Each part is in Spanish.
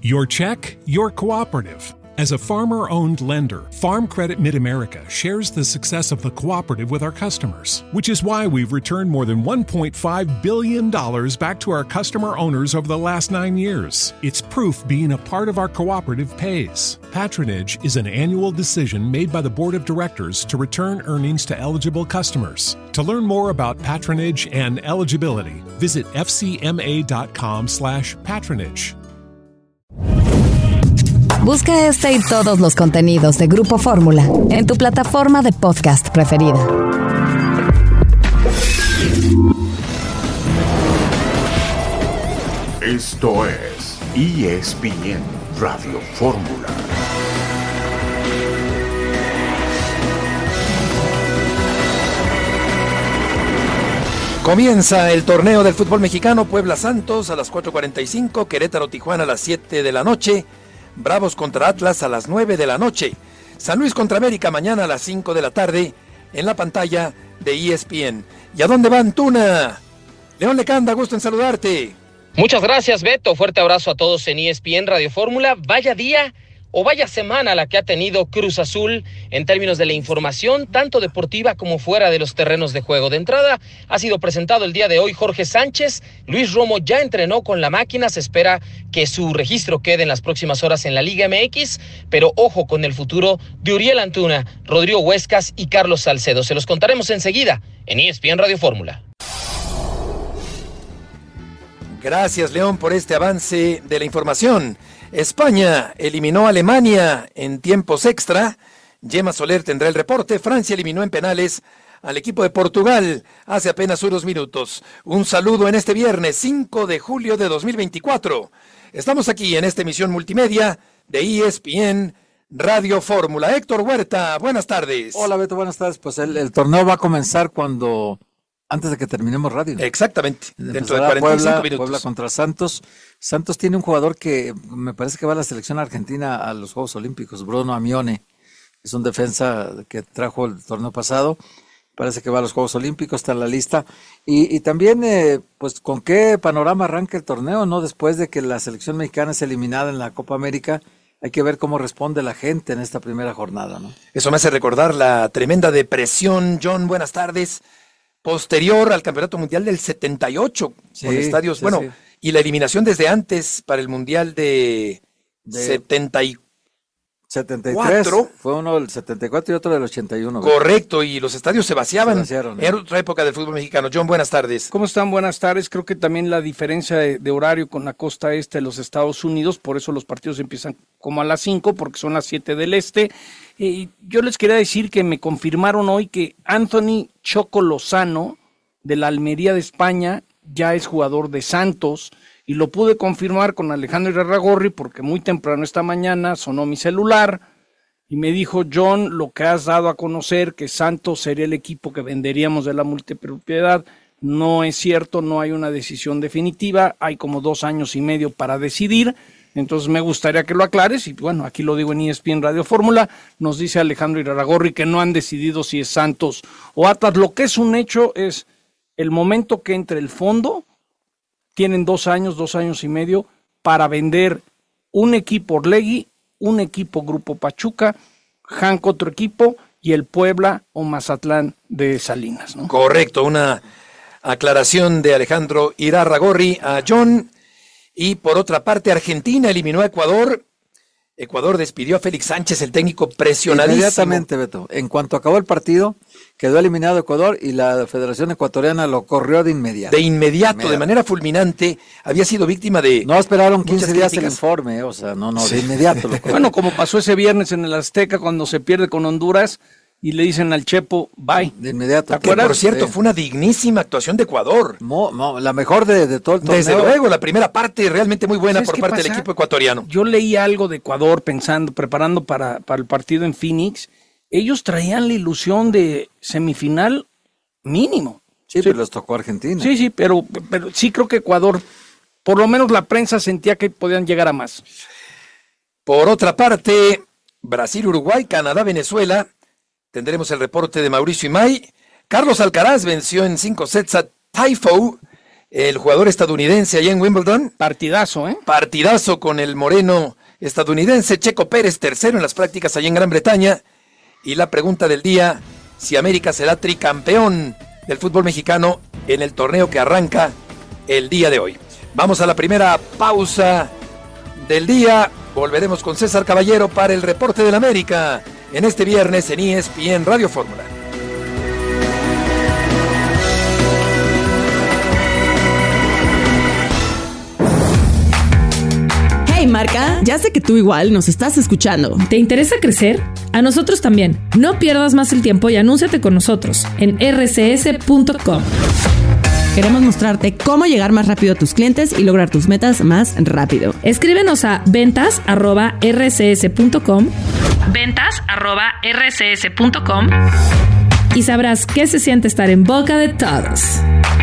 Your check, your cooperative. As a farmer-owned lender, Farm Credit Mid-America shares the success of the cooperative with our customers, which is why we've returned more than $1.5 billion back to our customer owners over the last 9 years. It's proof being a part of our cooperative pays. Patronage is an annual decision made by the Board of Directors to return earnings to eligible customers. To learn more about patronage and eligibility, visit fcma.com/patronage. Busca este y todos los contenidos de Grupo Fórmula en tu plataforma de podcast preferida. Esto es ESPN Radio Fórmula. Comienza el torneo del fútbol mexicano. Puebla Santos a las 4:45, Querétaro Tijuana a las 7 de la noche, Bravos contra Atlas a las 9 de la noche, San Luis contra América mañana a las 5 de la tarde en la pantalla de ESPN. ¿Y a dónde va Antuna? León Lecanda, gusto en saludarte. Muchas gracias, Beto. Fuerte abrazo a todos en ESPN Radio Fórmula. Vaya día o vaya semana la que ha tenido Cruz Azul en términos de la información, tanto deportiva como fuera de los terrenos de juego. De entrada, ha sido presentado el día de hoy Jorge Sánchez. Luis Romo ya entrenó con la máquina. Se espera que su registro quede en las próximas horas en la Liga MX, pero ojo con el futuro de Uriel Antuna, Rodrigo Huescas y Carlos Salcedo. Se los contaremos enseguida en ESPN Radio Fórmula. Gracias, León, por este avance de la información. España eliminó a Alemania en tiempos extra. Gemma Soler tendrá el reporte. Francia eliminó en penales al equipo de Portugal hace apenas unos minutos. Un saludo en este viernes 5 de julio de 2024. Estamos aquí en esta emisión multimedia de ESPN Radio Fórmula. Héctor Huerta, buenas tardes. Hola, Beto, buenas tardes. Pues el torneo va a comenzar antes de que terminemos radio. Exactamente, dentro de 45 minutos. Puebla contra Santos. Santos tiene un jugador que me parece que va a la selección argentina a los Juegos Olímpicos, Bruno Amione. Es un defensa que trajo el torneo pasado. Parece que va a los Juegos Olímpicos, está en la lista. Y también, pues, ¿con qué panorama arranca el torneo, no? Después de que la selección mexicana es eliminada en la Copa América, hay que ver cómo responde la gente en esta primera jornada, ¿no? Eso me hace recordar la tremenda depresión. John, buenas tardes. Posterior al Campeonato Mundial del 78, con estadios, sí. Y la eliminación desde antes para el Mundial de 74. 73, fue uno del 74 y otro del 81. Correcto, y los estadios se vaciaban. Era otra época del fútbol mexicano. John, buenas tardes. ¿Cómo están? Buenas tardes. Creo que también la diferencia de horario con la costa este de los Estados Unidos, por eso los partidos empiezan como a las 5, porque son las 7 del este. Yo les quería decir que me confirmaron hoy que Anthony Choco Lozano, de la Almería de España, ya es jugador de Santos, y lo pude confirmar con Alejandro Irarrágorri porque muy temprano esta mañana sonó mi celular y me dijo: John, lo que has dado a conocer que Santos sería el equipo que venderíamos de la multipropiedad, no es cierto, no hay una decisión definitiva, hay como 2 años y medio para decidir. Entonces me gustaría que lo aclares, y bueno, aquí lo digo en ESPN Radio Fórmula, nos dice Alejandro Irarrágorri que no han decidido si es Santos o Atlas. Lo que es un hecho es el momento que entre el fondo, tienen 2 años y medio para vender un equipo Orlegui, un equipo Grupo Pachuca, Hank otro equipo y el Puebla o Mazatlán de Salinas, ¿no? Correcto, una aclaración de Alejandro Irarrágorri a John. Y por otra parte, Argentina eliminó a Ecuador. Ecuador despidió a Félix Sánchez, el técnico presionadísimo. Inmediatamente, Beto. En cuanto acabó el partido, quedó eliminado Ecuador y la Federación Ecuatoriana lo corrió de inmediato. De manera fulminante. Había sido víctima de... No esperaron 15 días el informe, de inmediato. Bueno, como pasó ese viernes en el Azteca cuando se pierde con Honduras y le dicen al Chepo, bye. De inmediato. Que, por cierto, fue una dignísima actuación de Ecuador. La mejor de todo el torneo. Desde luego, la primera parte realmente muy buena por parte del equipo ecuatoriano. Yo leí algo de Ecuador preparando para el partido en Phoenix. Ellos traían la ilusión de semifinal mínimo. Sí, pero les tocó Argentina. Sí, pero sí creo que Ecuador, por lo menos la prensa sentía que podían llegar a más. Por otra parte, Brasil, Uruguay, Canadá, Venezuela. Tendremos el reporte de Mauricio Imay. Carlos Alcaraz venció en 5 sets a Taifou el jugador estadounidense allá en Wimbledon. Partidazo, ¿eh? Partidazo con el moreno estadounidense. Checo Pérez, tercero en las prácticas allá en Gran Bretaña. Y la pregunta del día, si América será tricampeón del fútbol mexicano en el torneo que arranca el día de hoy. Vamos a la primera pausa del día. Volveremos con César Caballero para el reporte del América en este viernes en ESPN Radio Fórmula. Hey Marca, ya sé que tú igual nos estás escuchando. ¿Te interesa crecer? A nosotros también. No pierdas más el tiempo y anúnciate con nosotros en rcs.com. Queremos mostrarte cómo llegar más rápido a tus clientes y lograr tus metas más rápido. Escríbenos a ventas@rcs.com ventas@rcs.com y sabrás qué se siente estar en boca de todos.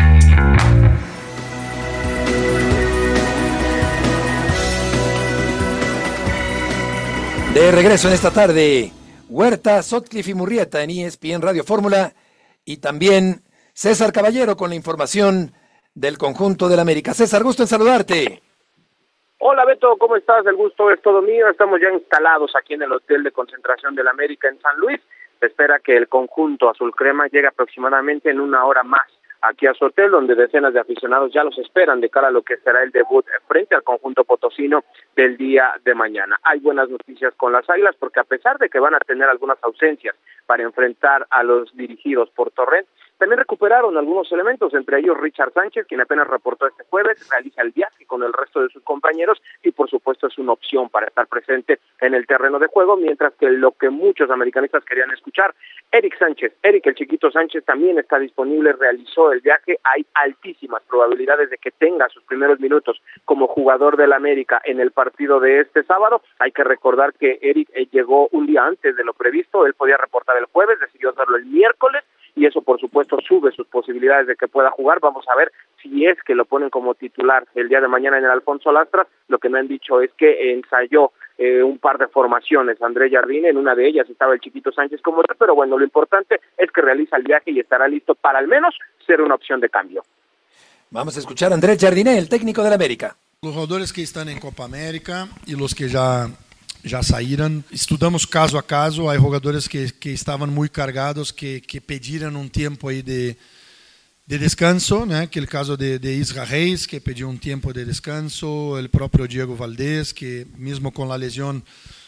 De regreso en esta tarde, Huerta, Sotcliffe y Murrieta en ESPN Radio Fórmula y también César Caballero con la información del conjunto del América. César, gusto en saludarte. Hola Beto, ¿cómo estás? El gusto es todo mío. Estamos ya instalados aquí en el hotel de concentración del América en San Luis. Se espera que el conjunto azul crema llegue aproximadamente en una hora más aquí a su hotel, donde decenas de aficionados ya los esperan de cara a lo que será el debut frente al conjunto potosino del día de mañana. Hay buenas noticias con las Águilas, porque a pesar de que van a tener algunas ausencias para enfrentar a los dirigidos por Torrent, también recuperaron algunos elementos, entre ellos Richard Sánchez, quien apenas reportó este jueves, realiza el viaje con el resto de sus compañeros y por supuesto es una opción para estar presente en el terreno de juego, mientras que lo que muchos americanistas querían escuchar, Eric el chiquito Sánchez también está disponible, realizó el viaje, hay altísimas probabilidades de que tenga sus primeros minutos como jugador del América en el partido de este sábado. Hay que recordar que Eric llegó un día antes de lo previsto, él podía reportar el jueves, decidió hacerlo el miércoles, y eso por supuesto sube sus posibilidades de que pueda jugar. Vamos a ver si es que lo ponen como titular el día de mañana en el Alfonso Lastras. Lo que me han dicho es que ensayó un par de formaciones André Jardine, en una de ellas estaba el chiquito Sánchez como tal, pero bueno, lo importante es que realiza el viaje y estará listo para al menos ser una opción de cambio. Vamos a escuchar a André Jardine, el técnico del América. Los jugadores que están en Copa América y los que já saíram. Estudamos caso a caso. Há jogadores que estavam muito cargados, que pediram tempo aí de descanso, né? Aquele caso de Isra Reis, que pediu tempo de descanso. O próprio Diego Valdés, que mesmo com a lesão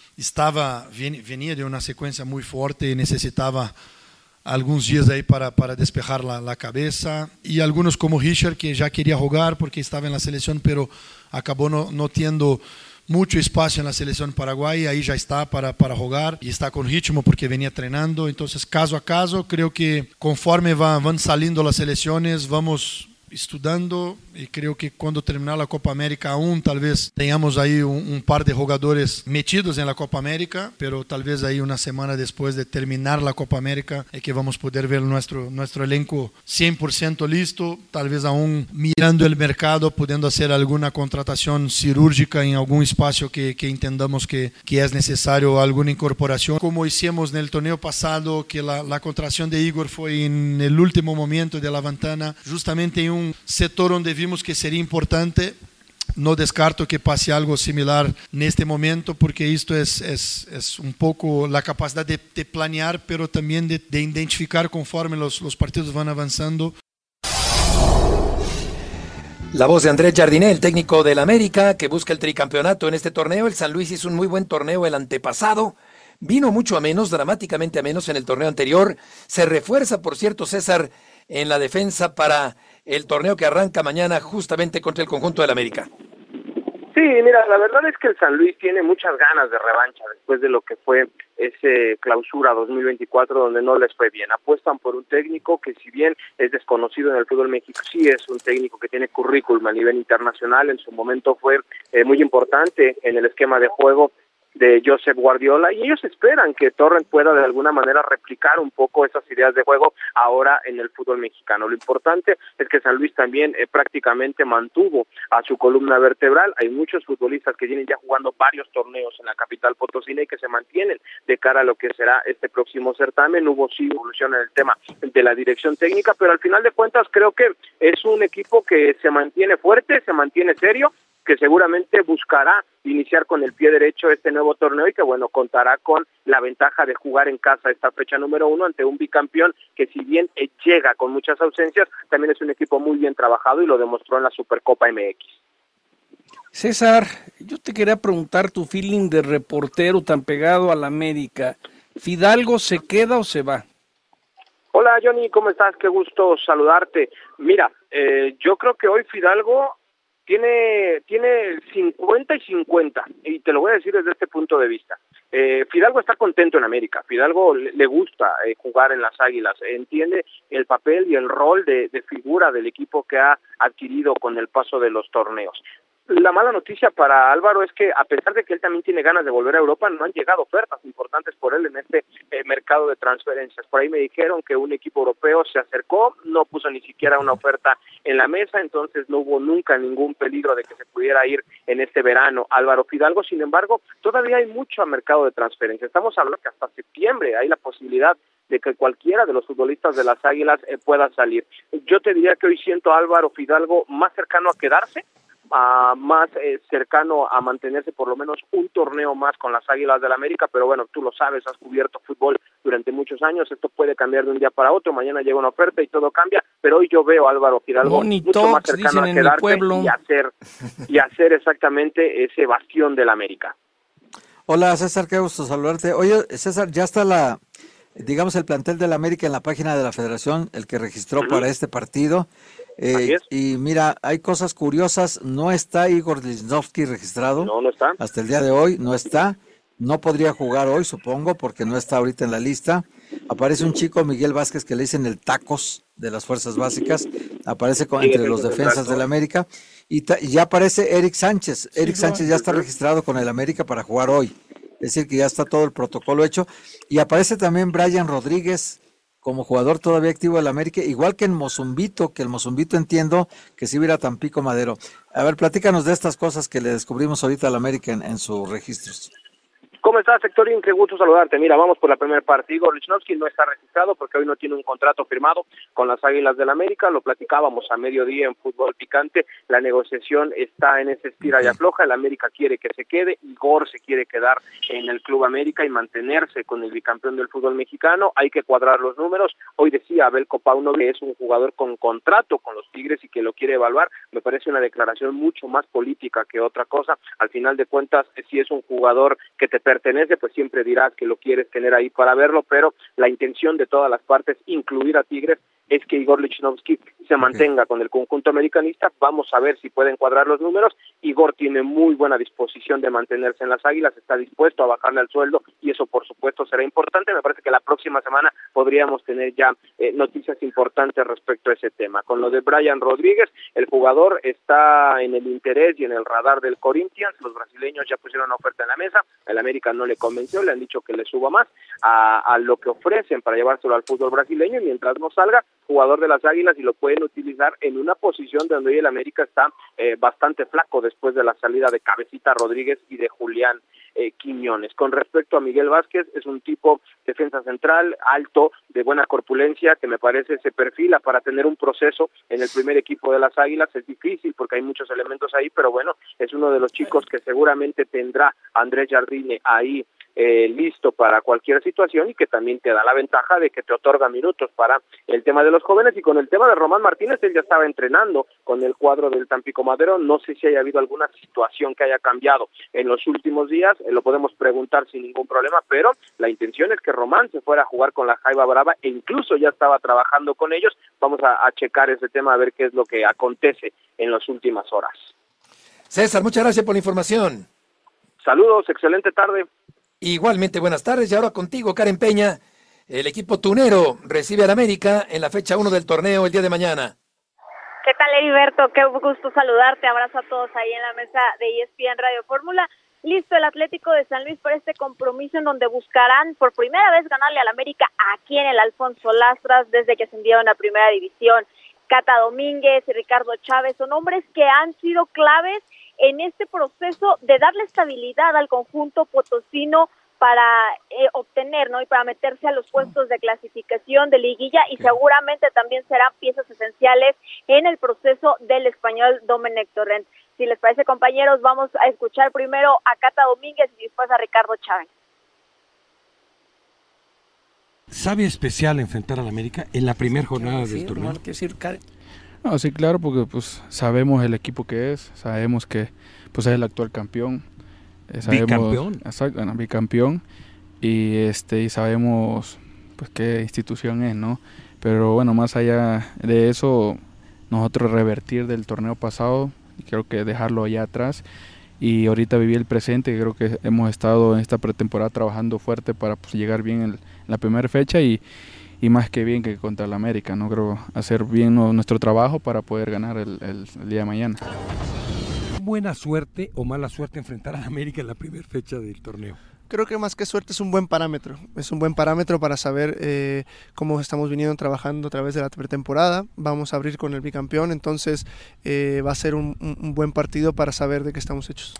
venia de uma sequência muito forte e necessitava alguns dias aí para despejar a cabeça. E alguns como Richard, que já queria jogar porque estava na seleção, pero acabou não tendo mucho espacio en la selección paraguaya, ahí ya está para jugar y está con ritmo porque venía entrenando. Entonces, caso a caso, creo que conforme van saliendo las selecciones, vamos estudando y creo que cuando terminar la Copa América aún tal vez tengamos ahí un par de jugadores metidos en la Copa América, pero tal vez ahí una semana después de terminar la Copa América es que vamos a poder ver nuestro elenco 100% listo, tal vez aún mirando el mercado, pudiendo hacer alguna contratación cirúrgica en algún espacio que entendamos que es necesario alguna incorporación, como hicimos en el torneo pasado, que la contratación de Igor fue en el último momento de la ventana, justamente en un sector donde vimos que sería importante. No descarto que pase algo similar neste momento, porque isto es un poco la capacidad de planear, pero también de identificar conforme los partidos van avanzando. La voz de Andrés Jardine, el técnico del América, que busca el tricampeonato en este torneo. El San Luis hizo un muy buen torneo el antepasado. Vino mucho a menos, dramáticamente a menos en el torneo anterior. Se refuerza, por cierto, César, en la defensa para el torneo que arranca mañana justamente contra el conjunto del América. Sí, mira, la verdad es que el San Luis tiene muchas ganas de revancha después de lo que fue ese clausura 2024 donde no les fue bien. Apuestan por un técnico que, si bien es desconocido en el fútbol mexicano, sí es un técnico que tiene currículum a nivel internacional. En su momento fue muy importante en el esquema de juego de Josep Guardiola, y ellos esperan que Torrent pueda de alguna manera replicar un poco esas ideas de juego ahora en el fútbol mexicano. Lo importante es que San Luis también prácticamente mantuvo a su columna vertebral. Hay muchos futbolistas que vienen ya jugando varios torneos en la capital potosina y que se mantienen de cara a lo que será este próximo certamen. Hubo sí evolución en el tema de la dirección técnica, pero al final de cuentas creo que es un equipo que se mantiene fuerte, se mantiene serio, que seguramente buscará iniciar con el pie derecho este nuevo torneo y que bueno, contará con la ventaja de jugar en casa esta fecha número 1 ante un bicampeón que si bien llega con muchas ausencias, también es un equipo muy bien trabajado y lo demostró en la Supercopa MX. César, yo te quería preguntar tu feeling de reportero tan pegado a la América. ¿Fidalgo se queda o se va? Hola Johnny, ¿cómo estás? Qué gusto saludarte. Mira, yo creo que hoy Fidalgo tiene 50 y 50, y te lo voy a decir desde este punto de vista. Fidalgo está contento en América, Fidalgo le gusta jugar en las Águilas, entiende el papel y el rol de figura del equipo que ha adquirido con el paso de los torneos. La mala noticia para Álvaro es que a pesar de que él también tiene ganas de volver a Europa, no han llegado ofertas importantes por él en este mercado de transferencias. Por ahí me dijeron que un equipo europeo se acercó, no puso ni siquiera una oferta en la mesa, entonces no hubo nunca ningún peligro de que se pudiera ir en este verano Álvaro Fidalgo. Sin embargo, todavía hay mucho mercado de transferencias. Estamos hablando que hasta septiembre hay la posibilidad de que cualquiera de los futbolistas de las Águilas pueda salir. Yo te diría que hoy siento a Álvaro Fidalgo más cercano a quedarse, más cercano a mantenerse por lo menos un torneo más con las Águilas del América, pero bueno, tú lo sabes, has cubierto fútbol durante muchos años, esto puede cambiar de un día para otro, mañana llega una oferta y todo cambia, pero hoy yo veo a Álvaro Fidalgo mucho más cercano a quedarse y hacer exactamente ese bastión del América. Hola César, qué gusto saludarte. Oye César, ya está digamos el plantel del América en la página de la Federación, el que registró para este partido. Y mira, hay cosas curiosas, no está Igor Lichnowsky registrado. No está. Hasta el día de hoy no está. No podría jugar hoy, supongo, porque no está ahorita en la lista. Aparece un chico, Miguel Vázquez, que le dicen el Tacos de las Fuerzas Básicas. Aparece entre los defensas del América. Y ya aparece Eric Sánchez. Eric Sánchez ya está registrado con el América para jugar hoy. Es decir, que ya está todo el protocolo hecho. Y aparece también Brian Rodríguez como jugador todavía activo del América, igual que en Mozumbito, que el Mozumbito entiendo que sí va a ir a Tampico Madero. A ver, platícanos de estas cosas que le descubrimos ahorita al América en sus registros. ¿Cómo estás, Héctorín? Qué gusto saludarte. Mira, vamos por la primera parte. Igor Lichnowsky no está registrado porque hoy no tiene un contrato firmado con las Águilas del América. Lo platicábamos a mediodía en Fútbol Picante. La negociación está en ese estira y afloja. El América quiere que se quede. Igor se quiere quedar en el Club América y mantenerse con el bicampeón del fútbol mexicano. Hay que cuadrar los números. Hoy decía Abel Copauno que es un jugador con contrato con los Tigres y que lo quiere evaluar. Me parece una declaración mucho más política que otra cosa. Al final de cuentas, si es un jugador que te pertenece, pues siempre dirás que lo quieres tener ahí para verlo, pero la intención de todas las partes, incluir a Tigres, es que Igor Lichnowsky se mantenga con el conjunto americanista. Vamos a ver si pueden cuadrar los números. Igor tiene muy buena disposición de mantenerse en las Águilas, está dispuesto a bajarle al sueldo y eso por supuesto será importante. Me parece que la próxima semana podríamos tener ya noticias importantes respecto a ese tema. Con lo de Brian Rodríguez, el jugador está en el interés y en el radar del Corinthians. Los brasileños ya pusieron una oferta en la mesa, el América no le convenció, le han dicho que le suba más a lo que ofrecen para llevárselo al fútbol brasileño, y mientras no salga, jugador de las Águilas, y lo pueden utilizar en una posición donde hoy el América está bastante flaco después de la salida de Cabecita Rodríguez y de Julián Quiñones. Con respecto a Miguel Vázquez, es un tipo defensa central, alto, de buena corpulencia, que me parece se perfila para tener un proceso en el primer equipo de las Águilas. Es difícil porque hay muchos elementos ahí, pero bueno, es uno de los chicos que seguramente tendrá Andrés Jardine ahí listo para cualquier situación, y que también te da la ventaja de que te otorga minutos para el tema de los jóvenes. Y con el tema de Román Martínez, él ya estaba entrenando con el cuadro del Tampico Madero. No sé si haya habido alguna situación que haya cambiado en los últimos días, lo podemos preguntar sin ningún problema, pero la intención es que Román se fuera a jugar con la Jaiba Brava e incluso ya estaba trabajando con ellos. Vamos a checar ese tema, a ver qué es lo que acontece en las últimas horas. César, muchas gracias por la información. Saludos, excelente tarde. Igualmente, buenas tardes. Y ahora contigo, Karen Peña. El equipo tunero recibe al América en la fecha 1 del torneo el día de mañana. ¿Qué tal, Heriberto? Qué gusto saludarte. Abrazo a todos ahí en la mesa de ESPN Radio Fórmula. listo el Atlético de San Luis para este compromiso en donde buscarán por primera vez ganarle al América aquí en el Alfonso Lastras desde que ascendieron a Primera División. Cata Domínguez y Ricardo Chávez son hombres que han sido claves en este proceso de darle estabilidad al conjunto potosino para obtener, ¿no? Y para meterse a los puestos de clasificación de liguilla, y seguramente también serán piezas esenciales en el proceso del español Domenech Torrent. Si les parece, compañeros, vamos a escuchar primero a Cata Domínguez y después a Ricardo Chávez. ¿Sabe especial enfrentar al América en la primera jornada del torneo? No, sí, claro, porque pues sabemos el equipo que es, sabemos que pues es el actual campeón. Bicampeón. Exacto, bicampeón, y sabemos pues qué institución es, ¿no? Pero bueno, más allá de eso, nosotros revertir del torneo pasado, y creo que dejarlo allá atrás, y ahorita vivir el presente. Creo que hemos estado en esta pretemporada trabajando fuerte para pues llegar bien en la primera fecha, y más que bien que contra el América, ¿no? Creo hacer bien nuestro trabajo para poder ganar el día de mañana. ¿Buena suerte o mala suerte enfrentar a América en la primera fecha del torneo? Creo que más que suerte es un buen parámetro. Es un buen parámetro para saber cómo estamos viniendo trabajando a través de la pretemporada. Vamos a abrir con el bicampeón, entonces va a ser un buen partido para saber de qué estamos hechos.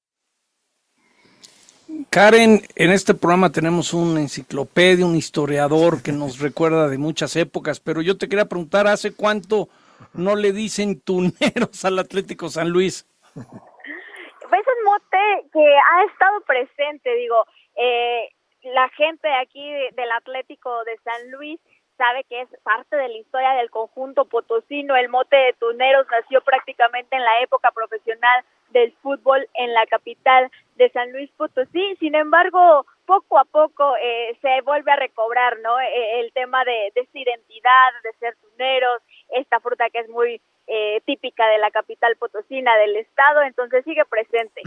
Karen, en este programa tenemos una enciclopedia, un historiador que nos recuerda de muchas épocas, pero yo te quería preguntar, ¿hace cuánto no le dicen tuneros al Atlético San Luis? Es un mote que ha estado presente, la gente de aquí del Atlético de San Luis sabe que es parte de la historia del conjunto potosino. El mote de tuneros nació prácticamente en la época profesional del fútbol en la capital de San Luis Potosí. Sin embargo, poco a poco se vuelve a recobrar, ¿no? El tema de esta identidad, de ser tuneros, esta fruta que es muy típica de la capital potosina del estado, entonces sigue presente.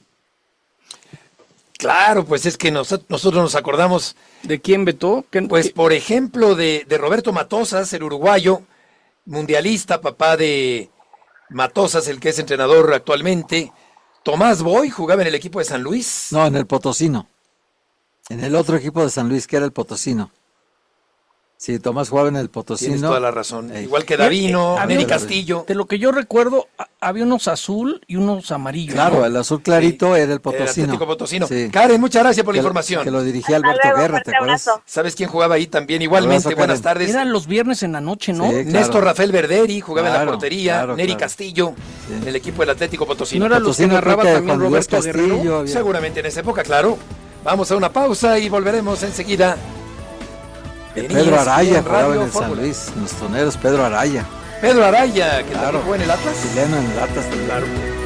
Claro, pues es que nosotros nos acordamos. ¿De quién, Beto? Pues por ejemplo de Roberto Matosas, el uruguayo, mundialista, papá de Matosas, el que es entrenador actualmente. Tomás Boy jugaba en el equipo de San Luis. No, en el Potosino. En el otro equipo de San Luis, que era el Potosino. Sí, Tomás jugaba en el Potosino. Tienes toda la razón. Igual que Davino, Neri Castillo. De lo que yo recuerdo, había unos azul y unos amarillos. Claro, el azul clarito era el Potosino. El Atlético Potosino. Sí. Karen, muchas gracias por la información. Que lo dirigía Alberto Guerra, ¿te acuerdas? ¿Sabes quién jugaba ahí también? Igualmente, abrazo, buenas tardes. Eran los viernes en la noche, ¿no? Sí, claro. Néstor Rafael Verderi jugaba en la portería. Neri claro. Castillo, en el equipo del Atlético Potosino. ¿No eran los que narraba también Roberto Guerrero? Seguramente en esa época, claro. Vamos a una pausa y volveremos enseguida. Pedro Araya jugaba en el San Luis, en los toneros, Pedro Araya. Pedro Araya, que también jugó en el Atlas. Chileno en el Atlas, claro.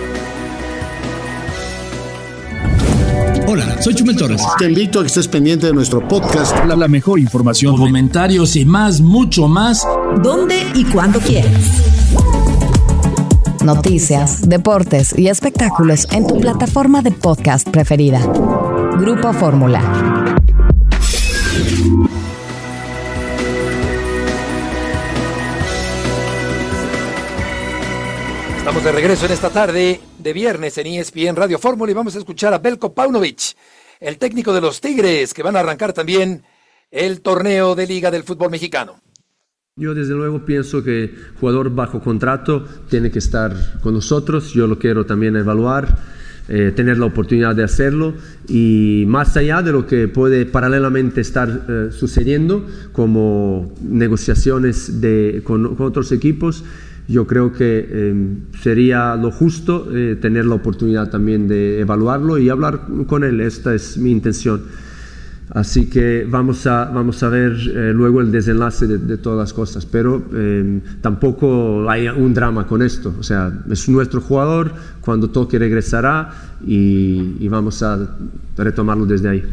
Hola, soy Chumel Torres. Te invito a que estés pendiente de nuestro podcast. La mejor información, comentarios y mucho más. ¿Dónde y cuándo quieras? Noticias, deportes y espectáculos en tu plataforma de podcast preferida. Grupo Fórmula. Estamos de regreso en esta tarde de viernes en ESPN Radio Fórmula y vamos a escuchar a Belko Paunovic, el técnico de los Tigres, que van a arrancar también el torneo de Liga del Fútbol Mexicano. Yo desde luego pienso que el jugador bajo contrato tiene que estar con nosotros, yo lo quiero también evaluar, tener la oportunidad de hacerlo y más allá de lo que puede paralelamente estar sucediendo como negociaciones con otros equipos, yo creo que sería lo justo tener la oportunidad también de evaluarlo y hablar con él. Esta es mi intención. Así que vamos a ver luego el desenlace de todas las cosas, pero tampoco hay un drama con esto. O sea, es nuestro jugador, cuando toque regresará y vamos a retomarlo desde ahí.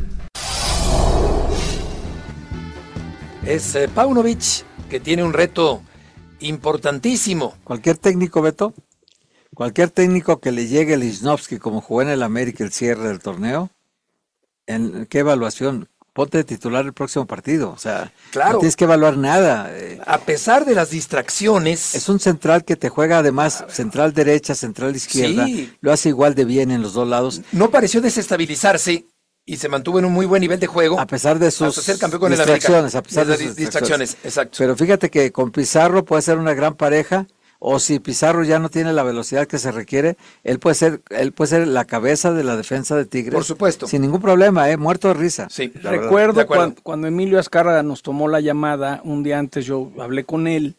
Es Paunovic, que tiene un reto importantísimo. Cualquier técnico, Beto, cualquier técnico que le llegue el Lichnowsky como jugó en el América el cierre del torneo, ¿en qué evaluación ponte de titular el próximo partido. O sea, claro, no tienes que evaluar nada. A pesar de las distracciones. Es un central que te juega además central derecha, central izquierda. Sí. Lo hace igual de bien en los dos lados. No pareció desestabilizarse y se mantuvo en un muy buen nivel de juego. A pesar de sus ser campeón con distracciones. A pesar de sus distracciones, exacto. Pero fíjate que con Pizarro puede ser una gran pareja. O si Pizarro ya no tiene la velocidad que se requiere, él puede ser la cabeza de la defensa de Tigres. Por supuesto. Sin ningún problema, muerto de risa. Sí, recuerdo cuando Emilio Azcárraga nos tomó la llamada un día antes, yo hablé con él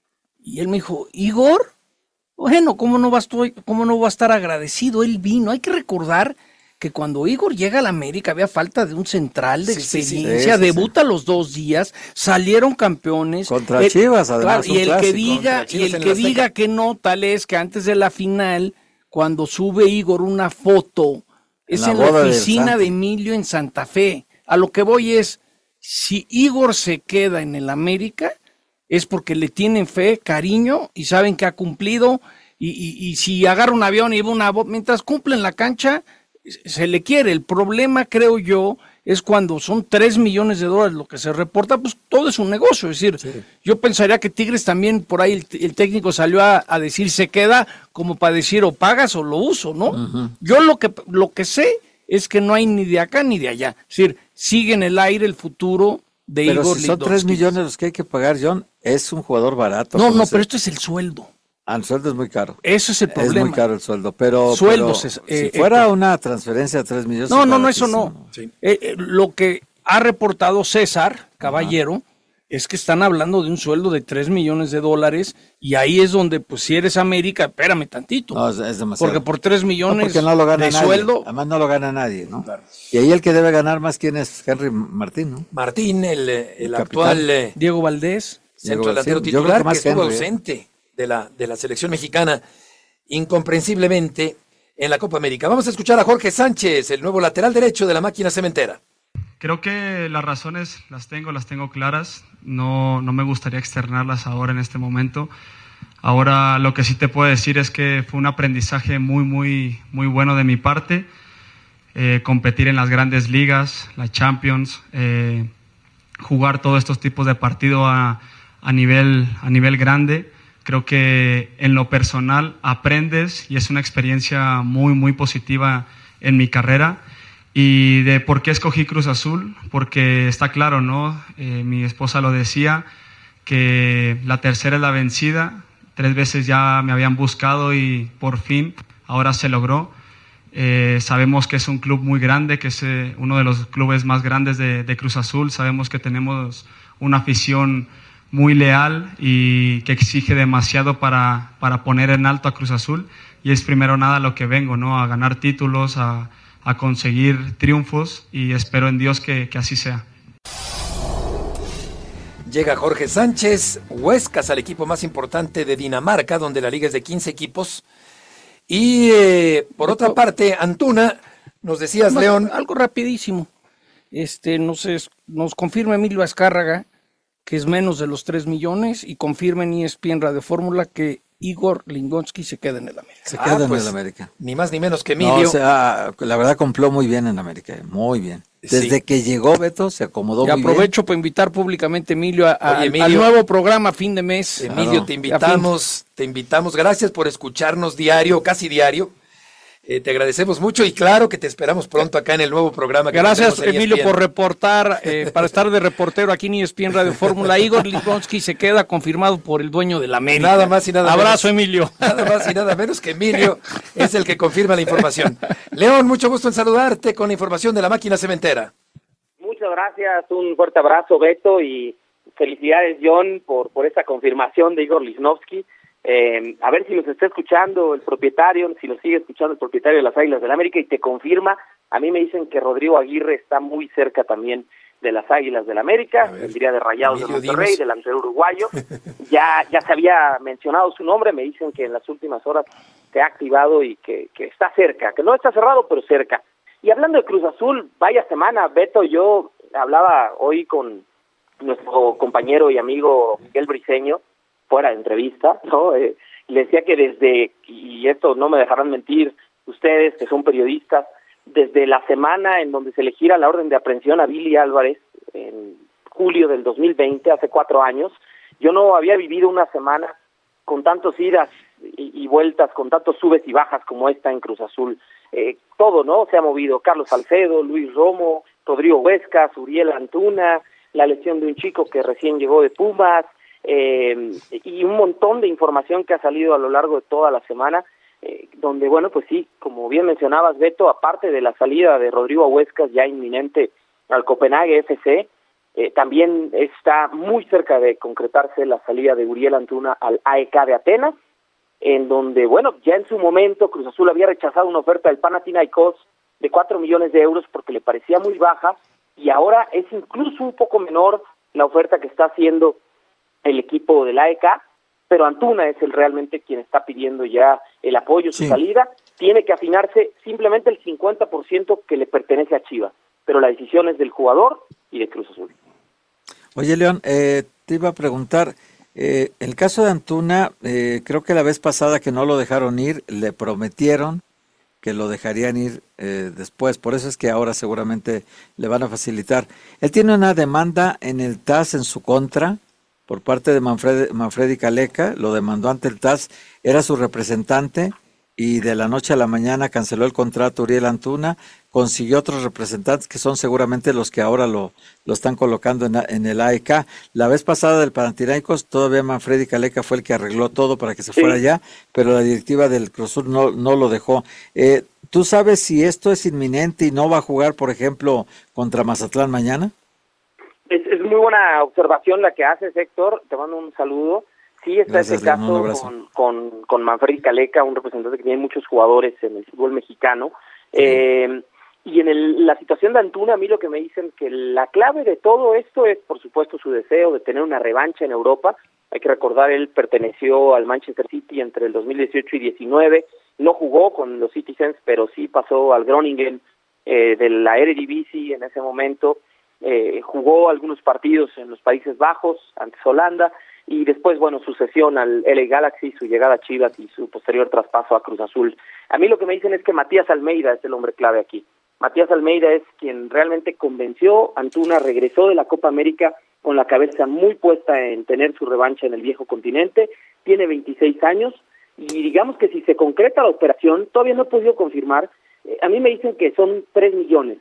y él me dijo, Igor, bueno, ¿cómo no va a estar agradecido? Él vino. Hay que recordar que cuando Igor llega a la América había falta de un central de experiencia, debuta los 2 días, salieron campeones. Contra Chivas, además. Claro, y el que diga que no, tal es que antes de la final, cuando sube Igor una foto, es en la oficina de Emilio en Santa Fe. A lo que voy es, si Igor se queda en el América, es porque le tienen fe, cariño, y saben que ha cumplido, y si agarra un avión y va mientras cumple en la cancha, se le quiere. El problema, creo yo, es cuando son $3 millones lo que se reporta, pues todo es un negocio. Es decir, yo pensaría que Tigres también, por ahí el técnico salió a decir se queda, como para decir o pagas o lo uso, ¿no? Uh-huh. Yo lo que sé es que no hay ni de acá ni de allá. Es decir, sigue en el aire el futuro de Igor Lindowski. Pero si son 3 millones los que hay que pagar, John, es un jugador barato. No, pero esto es el sueldo. El sueldo es muy caro. Eso es el problema. Es muy caro el sueldo, pero si fuera una transferencia de 3 millones... No, eso no. Sí. Lo que ha reportado César Caballero es que están hablando de un sueldo de $3 millones y ahí es donde, pues si eres América, espérame tantito. No, es demasiado. Porque por 3 millones no lo gana de nadie. Sueldo... Además no lo gana nadie, ¿no? Claro. Y ahí el que debe ganar más, ¿quién es? Henry Martín, ¿no? Martín, el actual... Diego Valdés. Centro delantero titular que estuvo ausente de la selección mexicana incomprensiblemente en la Copa América. Vamos a escuchar a Jorge Sánchez, el nuevo lateral derecho de la máquina cementera. Creo que las razones las tengo claras, no me gustaría externarlas ahora en este momento. Ahora lo que sí te puedo decir es que fue un aprendizaje muy, muy, muy bueno de mi parte, competir en las grandes ligas, la Champions, jugar todos estos tipos de partidos a nivel grande. Creo que en lo personal aprendes y es una experiencia muy, muy positiva en mi carrera. Y de por qué escogí Cruz Azul, porque está claro, ¿no? Mi esposa lo decía, que la tercera es la vencida. 3 veces ya me habían buscado y por fin, ahora se logró. Sabemos que es un club muy grande, que es uno de los clubes más grandes de Cruz Azul. Sabemos que tenemos una afición muy leal y que exige demasiado para poner en alto a Cruz Azul, y es primero nada lo que vengo, ¿no? A ganar títulos, a conseguir triunfos, y espero en Dios que así sea. Llega Jorge Sánchez, Huescas al equipo más importante de Dinamarca, donde la liga es de 15 equipos, y por otra parte, Antuna, nos decías, León. Algo rapidísimo, nos confirma Emilio Azcárraga que es menos de los 3 millones, y confirma en ESPN Radio Fórmula que Igor Lindowski se queda en el América. Se queda en el América. Ni más ni menos que Emilio. No, o sea, la verdad compló muy bien en América, muy bien. Desde que llegó Beto se acomodó muy bien. Y aprovecho para invitar públicamente a Emilio, al nuevo programa fin de mes. Emilio, te invitamos. Gracias por escucharnos diario, casi diario. Te agradecemos mucho y claro que te esperamos pronto acá en el nuevo programa. Gracias, Emilio, por reportar, para estar de reportero aquí en ESPN Radio Fórmula. Igor Lindowski se queda confirmado por el dueño de la América. Nada más y nada menos. Abrazo, Emilio. Nada más y nada menos que Emilio es el que confirma la información. León, mucho gusto en saludarte con la información de la máquina cementera. Muchas gracias, un fuerte abrazo, Beto, y felicidades, John, por esa confirmación de Igor Lindowski. A ver si nos está escuchando el propietario, si nos sigue escuchando el propietario de las Águilas del América y te confirma. A mí me dicen que Rodrigo Aguirre está muy cerca también de las Águilas del América, vendría de Rayados de Monterrey, delantero uruguayo. Ya se había mencionado su nombre, me dicen que en las últimas horas se ha activado y que está cerca, que no está cerrado, pero cerca. Y hablando de Cruz Azul, vaya semana, Beto, yo hablaba hoy con nuestro compañero y amigo Miguel Briceño, fuera de entrevista, ¿no? Le decía que y esto no me dejarán mentir ustedes, que son periodistas, desde la semana en donde se le gira la orden de aprehensión a Billy Álvarez en julio del 2020, hace 4 años. Yo no había vivido una semana con tantos idas y vueltas, con tantos subes y bajas como esta en Cruz Azul. Todo, ¿no? Se ha movido Carlos Salcedo, Luis Romo, Rodrigo Huescas, Uriel Antuna, la lesión de un chico que recién llegó de Pumas, y un montón de información que ha salido a lo largo de toda la semana, donde, bueno, pues sí, como bien mencionabas, Beto, aparte de la salida de Rodrigo Huescas ya inminente al Copenhague FC, también está muy cerca de concretarse la salida de Uriel Antuna al AEK de Atenas, en donde, bueno, ya en su momento Cruz Azul había rechazado una oferta del Panathinaikos de 4 millones de euros porque le parecía muy baja, y ahora es incluso un poco menor la oferta que está haciendo el equipo del AEK, pero Antuna es realmente quien está pidiendo ya el apoyo, su salida. Tiene que afinarse simplemente el 50% que le pertenece a Chivas, pero la decisión es del jugador y de Cruz Azul. Oye, León, te iba a preguntar, el caso de Antuna, creo que la vez pasada que no lo dejaron ir, le prometieron que lo dejarían ir después, por eso es que ahora seguramente le van a facilitar. Él tiene una demanda en el TAS en su contra, por parte de Manfredi Caleca, lo demandó ante el TAS, era su representante, y de la noche a la mañana canceló el contrato Uriel Antuna, consiguió otros representantes que son seguramente los que ahora lo están colocando en el AEK. La vez pasada del Panathinaikos todavía Manfredi Caleca fue el que arregló todo para que se fuera allá, pero la directiva del Cruz Azul no lo dejó. ¿Tú sabes si esto es inminente y no va a jugar, por ejemplo, contra Mazatlán mañana? Es muy buena observación la que haces, Héctor, te mando un saludo. Sí, está ese caso con Manfredi Caleca, un representante que tiene muchos jugadores en el fútbol mexicano. Y en la situación de Antuna, a mí lo que me dicen que la clave de todo esto es, por supuesto, su deseo de tener una revancha en Europa. Hay que recordar, él perteneció al Manchester City entre el 2018 y 19, no jugó con los Citizens, pero sí pasó al Groningen de la Eredivisie en ese momento. Jugó algunos partidos en los Países Bajos, ante Holanda, y después, bueno, su cesión al LA Galaxy, su llegada a Chivas y su posterior traspaso a Cruz Azul. A mí lo que me dicen es que Matías Almeida es el hombre clave aquí. Matías Almeida es quien realmente convenció. Antuna regresó de la Copa América con la cabeza muy puesta en tener su revancha en el viejo continente, tiene 26 años, y digamos que si se concreta la operación, todavía no he podido confirmar, a mí me dicen que son $3 millones.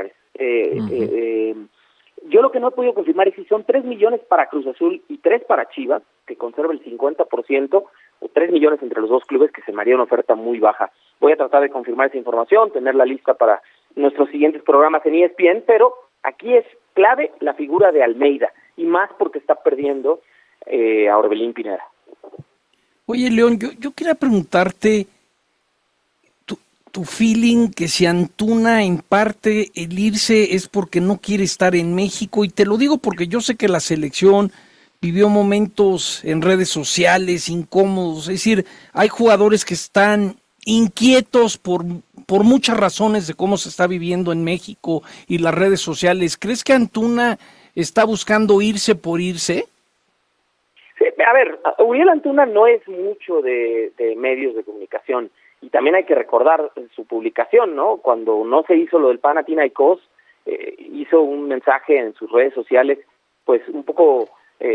Yo lo que no he podido confirmar es si son 3 millones para Cruz Azul y 3 para Chivas, que conserva el 50%, o 3 millones entre los dos clubes, que se me haría una oferta muy baja. Voy a tratar de confirmar esa información, tener la lista para nuestros siguientes programas en ESPN, pero aquí es clave la figura de Almeida, y más porque está perdiendo a Orbelín Pineda. Oye, León, yo quería preguntarte tu feeling, que si Antuna en parte el irse es porque no quiere estar en México, y te lo digo porque yo sé que la selección vivió momentos en redes sociales incómodos, es decir, hay jugadores que están inquietos por muchas razones de cómo se está viviendo en México y las redes sociales. ¿Crees que Antuna está buscando irse por irse? Sí, a ver, Uriel Antuna no es mucho de medios de comunicación, y también hay que recordar su publicación, ¿no? Cuando no se hizo lo del Panathinaikos, hizo un mensaje en sus redes sociales, pues un poco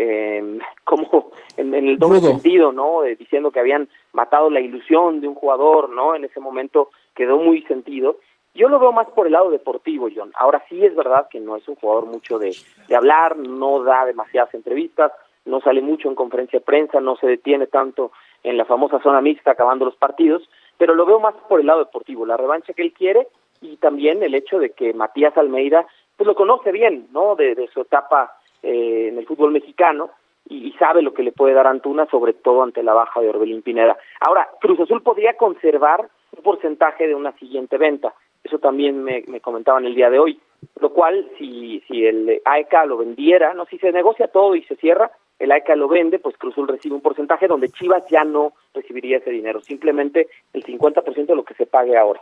como en el doble sentido, ¿no? Diciendo que habían matado la ilusión de un jugador, ¿no? En ese momento quedó muy sentido. Yo lo veo más por el lado deportivo, John. Ahora sí es verdad que no es un jugador mucho de hablar, no da demasiadas entrevistas, no sale mucho en conferencia de prensa, no se detiene tanto en la famosa zona mixta acabando los partidos, pero lo veo más por el lado deportivo, la revancha que él quiere, y también el hecho de que Matías Almeida pues lo conoce bien, ¿no? De su etapa en el fútbol mexicano, y sabe lo que le puede dar Antuna, sobre todo ante la baja de Orbelín Pineda. Ahora, Cruz Azul podría conservar un porcentaje de una siguiente venta, eso también me comentaban el día de hoy, lo cual si el AEK lo vendiera, no, si se negocia todo y se cierra, el AEK lo vende, pues Cruz Azul recibe un porcentaje donde Chivas ya no recibiría ese dinero, simplemente el 50% de lo que se pague ahora.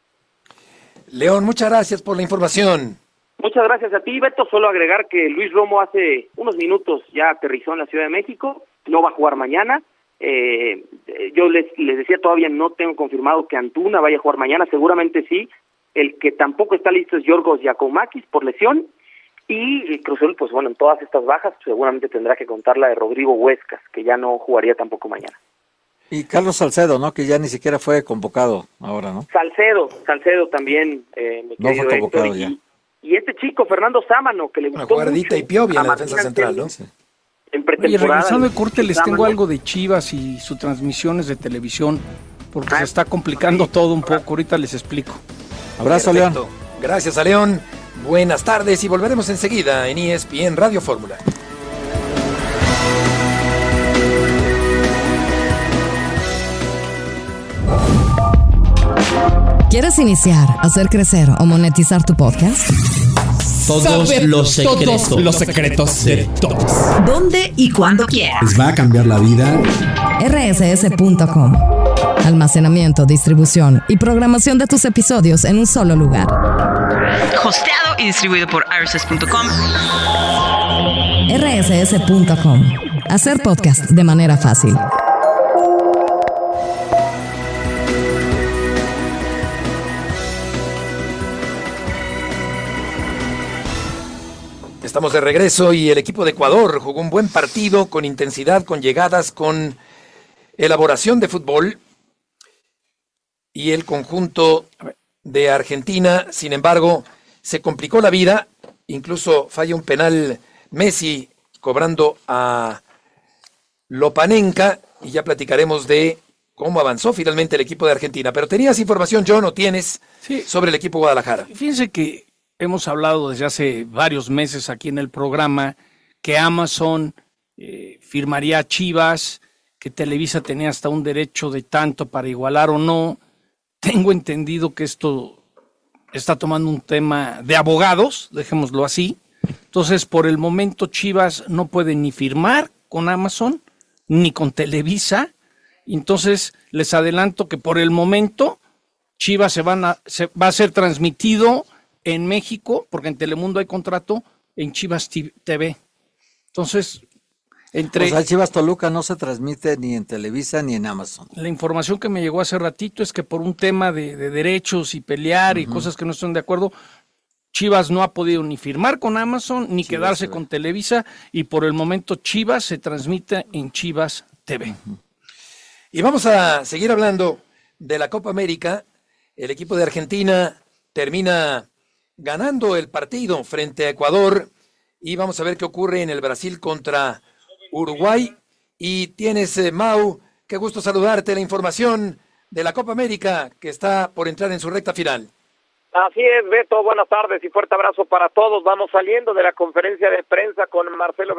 León, muchas gracias por la información. Muchas gracias a ti, Beto. Solo agregar que Luis Romo hace unos minutos ya aterrizó en la Ciudad de México, no va a jugar mañana. Yo les decía, todavía no tengo confirmado que Antuna vaya a jugar mañana, seguramente sí, El que tampoco está listo es Yorgos Giakoumakis por lesión. Y Cruz Azul, pues bueno, en todas estas bajas seguramente tendrá que contar la de Rodrigo Huescas, que ya no jugaría tampoco mañana. Y Carlos Salcedo, ¿no? Que ya ni siquiera fue convocado ahora, ¿no? Salcedo también, mi no fue convocado Héctor, ya. Y este chico, Fernando Sámano, que le gustó mucho. Guardita y Piovi en la defensa central, ¿no? Sí. En pretemporada. Oye, regresando de corte, les tengo Sámano. algo de Chivas y sus transmisiones de televisión, porque se está complicando todo un poco. Ahorita les explico. Abrazo, Perfecto. León. Gracias a León. Buenas tardes y volveremos enseguida en ESPN Radio Fórmula. ¿Quieres iniciar, hacer crecer o monetizar tu podcast? Todos los secretos de todos. ¿Dónde y cuándo quieras? Les va a cambiar la vida. rss.com. Almacenamiento, distribución y programación de tus episodios en un solo lugar. Hosteado y distribuido por rss.com. rss.com. Hacer podcast de manera fácil. Estamos de regreso y el equipo de Ecuador jugó un buen partido con intensidad, con llegadas, con elaboración de fútbol. Y el conjunto de Argentina, sin embargo, se complicó la vida. Incluso falla un penal Messi cobrando a Lopanenka. Y ya platicaremos de cómo avanzó finalmente el equipo de Argentina. Pero ¿tenías información, John, o tienes sobre el equipo Guadalajara? Fíjense que hemos hablado desde hace varios meses aquí en el programa que Amazon firmaría a Chivas, que Televisa tenía hasta un derecho de tanto para igualar o no. Tengo entendido que esto está tomando un tema de abogados, dejémoslo así. Entonces, por el momento, Chivas no puede ni firmar con Amazon, ni con Televisa. Entonces, les adelanto que por el momento, Chivas va a ser transmitido en México, porque en Telemundo hay contrato, en Chivas TV. Entonces, O sea, Chivas Toluca no se transmite ni en Televisa ni en Amazon. La información que me llegó hace ratito es que por un tema de derechos y pelear y cosas que no están de acuerdo, Chivas no ha podido ni firmar con Amazon ni Chivas quedarse TV. con Televisa, y por el momento Chivas se transmite en Chivas TV. Y vamos a seguir hablando de la Copa América. El equipo de Argentina termina ganando el partido frente a Ecuador y vamos a ver qué ocurre en el Brasil contra Uruguay. Y tienes, Mau, qué gusto saludarte, la información de la Copa América que está por entrar en su recta final. Así es, Beto, buenas tardes y fuerte abrazo para todos. Vamos saliendo de la conferencia de prensa con Marcelo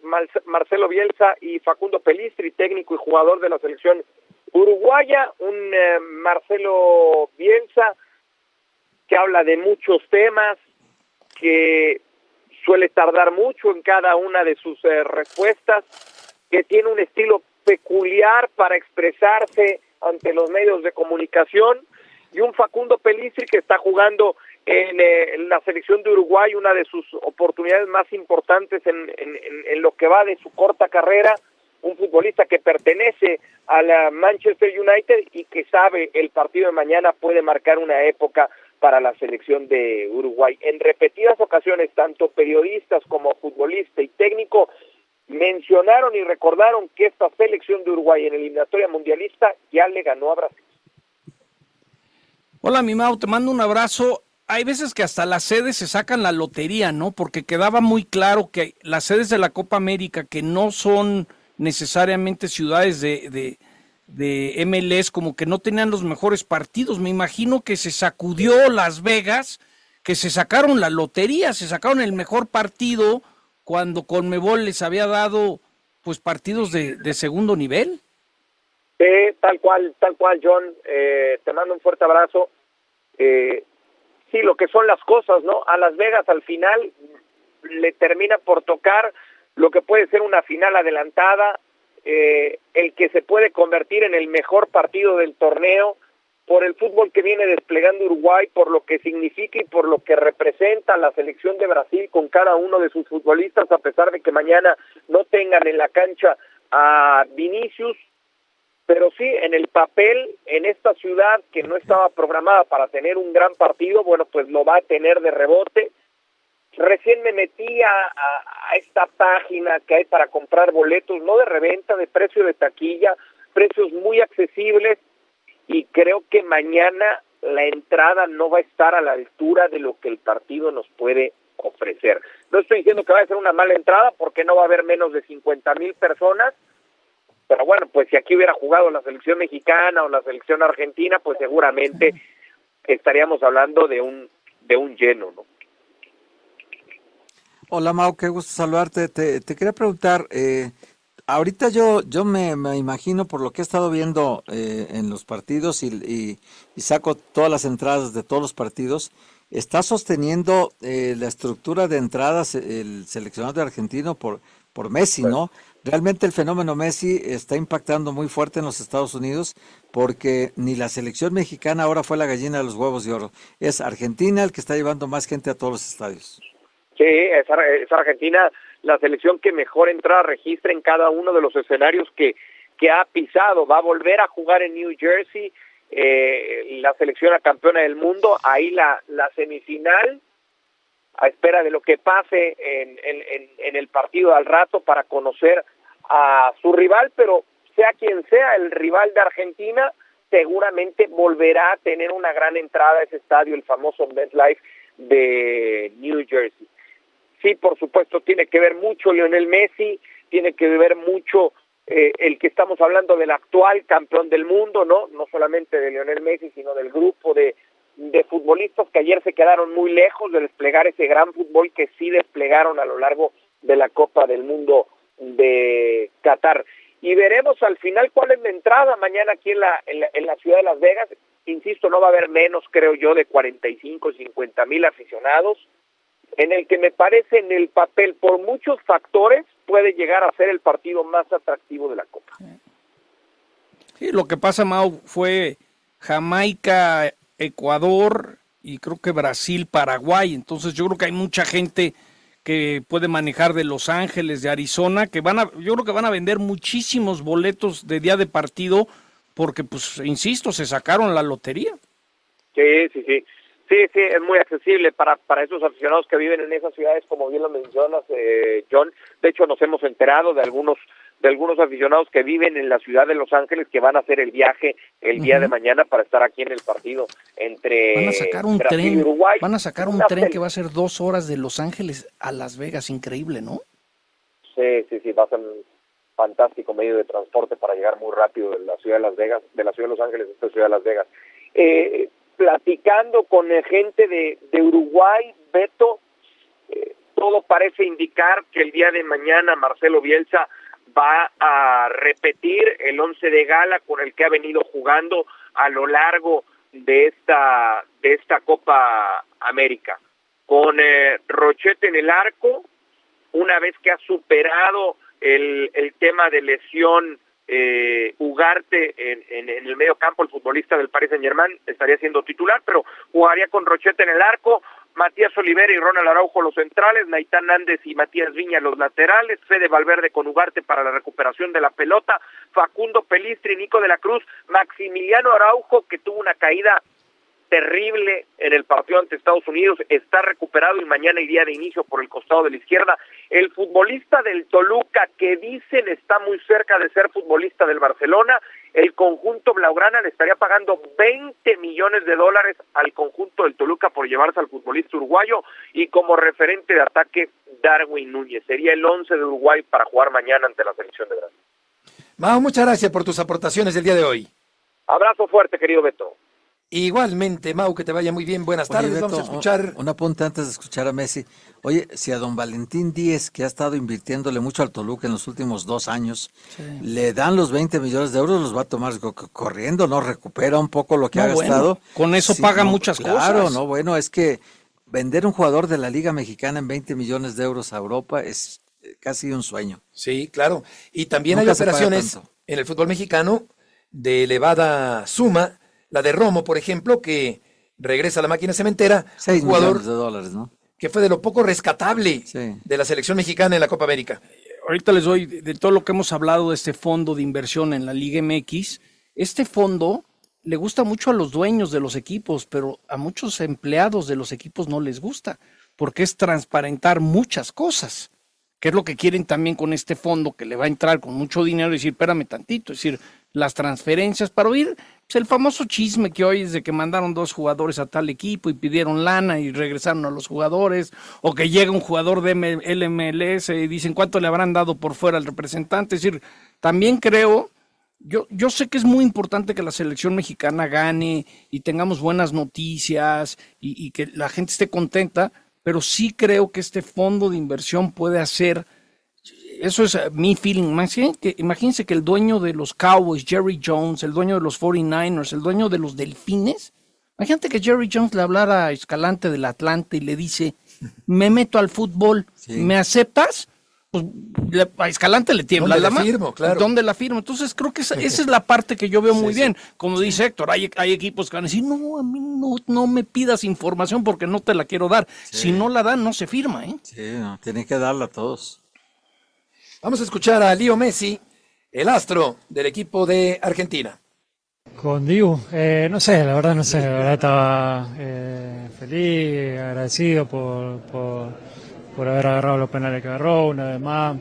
Bielsa y Facundo Pelistri, técnico y jugador de la selección uruguaya. Un Marcelo Bielsa que habla de muchos temas, que suele tardar mucho en cada una de sus respuestas, que tiene un estilo peculiar para expresarse ante los medios de comunicación, y un Facundo Pelistri que está jugando en la selección de Uruguay, una de sus oportunidades más importantes en lo que va de su corta carrera, un futbolista que pertenece a la Manchester United y que sabe el partido de mañana puede marcar una época para la selección de Uruguay. En repetidas ocasiones, tanto periodistas como futbolista y técnico mencionaron y recordaron que esta selección de Uruguay en eliminatoria mundialista ya le ganó a Brasil. Hola, mi Mau, te mando un abrazo. Hay veces que hasta las sedes se sacan la lotería, ¿no? Porque quedaba muy claro que las sedes de la Copa América, que no son necesariamente ciudades de MLS, como que no tenían los mejores partidos. Me imagino que se sacudió Las Vegas, que se sacaron la lotería, se sacaron el mejor partido cuando Conmebol les había dado pues partidos de segundo nivel. Tal cual, John, te mando un fuerte abrazo. Sí, lo que son las cosas, ¿no? A Las Vegas al final le termina por tocar lo que puede ser una final adelantada, el que se puede convertir en el mejor partido del torneo, por el fútbol que viene desplegando Uruguay, por lo que significa y por lo que representa la selección de Brasil con cada uno de sus futbolistas, a pesar de que mañana no tengan en la cancha a Vinicius, pero sí, en el papel, en esta ciudad que no estaba programada para tener un gran partido, bueno, pues lo va a tener de rebote. Recién me metí a esta página que hay para comprar boletos, no de reventa, de precio de taquilla, precios muy accesibles, y creo que mañana la entrada no va a estar a la altura de lo que el partido nos puede ofrecer. No estoy diciendo que va a ser una mala entrada, porque no va a haber menos de 50,000 personas, pero bueno, pues si aquí hubiera jugado la selección mexicana o la selección argentina, pues seguramente estaríamos hablando de un lleno, ¿no? Hola Mau, qué gusto saludarte. Te quería preguntar, ahorita yo me imagino, por lo que he estado viendo en los partidos y saco todas las entradas de todos los partidos, está sosteniendo la estructura de entradas el seleccionado argentino por Messi, ¿no? Realmente el fenómeno Messi está impactando muy fuerte en los Estados Unidos, porque ni la selección mexicana ahora fue la gallina de los huevos de oro. Es Argentina el que está llevando más gente a todos los estadios. Sí, es Argentina la selección que mejor entrada registra en cada uno de los escenarios que ha pisado. Va a volver a jugar en New Jersey, la selección a campeona del mundo, ahí la semifinal, a espera de lo que pase en el partido al rato para conocer a su rival, pero sea quien sea el rival de Argentina, seguramente volverá a tener una gran entrada a ese estadio, el famoso MetLife de New Jersey. Sí, por supuesto, tiene que ver mucho Lionel Messi, tiene que ver mucho el que estamos hablando del actual campeón del mundo, no solamente de Lionel Messi, sino del grupo de futbolistas que ayer se quedaron muy lejos de desplegar ese gran fútbol que sí desplegaron a lo largo de la Copa del Mundo de Qatar. Y veremos al final cuál es la entrada mañana aquí en la ciudad de Las Vegas. Insisto, no va a haber menos, creo yo, de 45, 50,000 aficionados, en el que me parece en el papel, por muchos factores, puede llegar a ser el partido más atractivo de la Copa. Sí, lo que pasa, Mau, fue Jamaica, Ecuador y creo que Brasil, Paraguay. Entonces yo creo que hay mucha gente que puede manejar de Los Ángeles, de Arizona, yo creo que van a vender muchísimos boletos de día de partido, porque, pues, insisto, se sacaron la lotería. Sí, es muy accesible para esos aficionados que viven en esas ciudades, como bien lo mencionas, John. De hecho, nos hemos enterado de algunos aficionados que viven en la ciudad de Los Ángeles que van a hacer el viaje el día de mañana para estar aquí en el partido entre van a sacar un Brasil tren, y Uruguay. Van a sacar un tren que va a ser 2 horas de Los Ángeles a Las Vegas, increíble, ¿no? Sí, va a ser un fantástico medio de transporte para llegar muy rápido de la ciudad de Las Vegas, de la ciudad de Los Ángeles a esta ciudad de Las Vegas. Platicando con gente de Uruguay, Beto, todo parece indicar que el día de mañana Marcelo Bielsa va a repetir el 11 de gala con el que ha venido jugando a lo largo de esta Copa América. Con Rochette en el arco, una vez que ha superado el tema de lesión Ugarte en el medio campo, el futbolista del Paris Saint-Germain estaría siendo titular, pero jugaría con Rochette en el arco, Matías Olivera y Ronald Araujo los centrales, Naitán Nández y Matías Viña los laterales, Fede Valverde con Ugarte para la recuperación de la pelota, Facundo Pelistri, Nico de la Cruz, Maximiliano Araujo, que tuvo una caída terrible en el partido ante Estados Unidos, está recuperado y mañana iría de inicio por el costado de la izquierda. El futbolista del Toluca, que dicen está muy cerca de ser futbolista del Barcelona, el conjunto blaugrana le estaría pagando $20 millones al conjunto del Toluca por llevarse al futbolista uruguayo, y como referente de ataque Darwin Núñez. Sería el 11 de Uruguay para jugar mañana ante la selección de Brasil. Mau, muchas gracias por tus aportaciones del día de hoy. Abrazo fuerte, querido Beto. Igualmente, Mau, que te vaya muy bien. Buenas tardes. Beto, vamos a escuchar. Un apunte antes de escuchar a Messi. Oye, si a don Valentín Díez, que ha estado invirtiéndole mucho al Toluca en los últimos 2 años, le dan los 20 millones de euros, los va a tomar corriendo, ¿no? Recupera un poco lo que ha gastado. Con eso paga muchas cosas. Claro, no, bueno, es que vender un jugador de la Liga Mexicana en 20 millones de euros a Europa es casi un sueño. Sí, claro. Y también hay operaciones en el fútbol mexicano de elevada suma. La de Romo, por ejemplo, que regresa a la máquina cementera. 6 jugador millones de dólares, ¿no? Que fue de lo poco rescatable de la selección mexicana en la Copa América. ahorita les doy de todo lo que hemos hablado de este fondo de inversión en la Liga MX. Este fondo le gusta mucho a los dueños de los equipos, pero a muchos empleados de los equipos no les gusta, porque es transparentar muchas cosas, que es lo que quieren también con este fondo, que le va a entrar con mucho dinero y decir, espérame tantito, es decir, las transferencias para oír pues, el famoso chisme que hoy es de que mandaron 2 jugadores a tal equipo y pidieron lana y regresaron a los jugadores, o que llega un jugador de MLS y dicen cuánto le habrán dado por fuera al representante. Es decir, también creo, yo sé que es muy importante que la selección mexicana gane y tengamos buenas noticias y que la gente esté contenta, pero sí creo que este fondo de inversión puede hacer, eso es mi feeling, imagínense que el dueño de los Cowboys, Jerry Jones, el dueño de los 49ers, el dueño de los Delfines, imagínate que Jerry Jones le hablara a Escalante del Atlante y le dice, me meto al fútbol, ¿me aceptas? Pues a Escalante le tiembla la mano. Firmo, claro. ¿Dónde la firmo? Entonces creo que esa es la parte que yo veo muy bien. Como dice Héctor, hay equipos que van a decir, no, a mí no me pidas información porque no te la quiero dar. Si no la dan, no se firma. Sí, no, tienen que darla a todos. Vamos a escuchar a Leo Messi, el astro del equipo de Argentina. Con Dibu, no sé, la verdad estaba feliz, agradecido por haber agarrado los penales que agarró una vez más,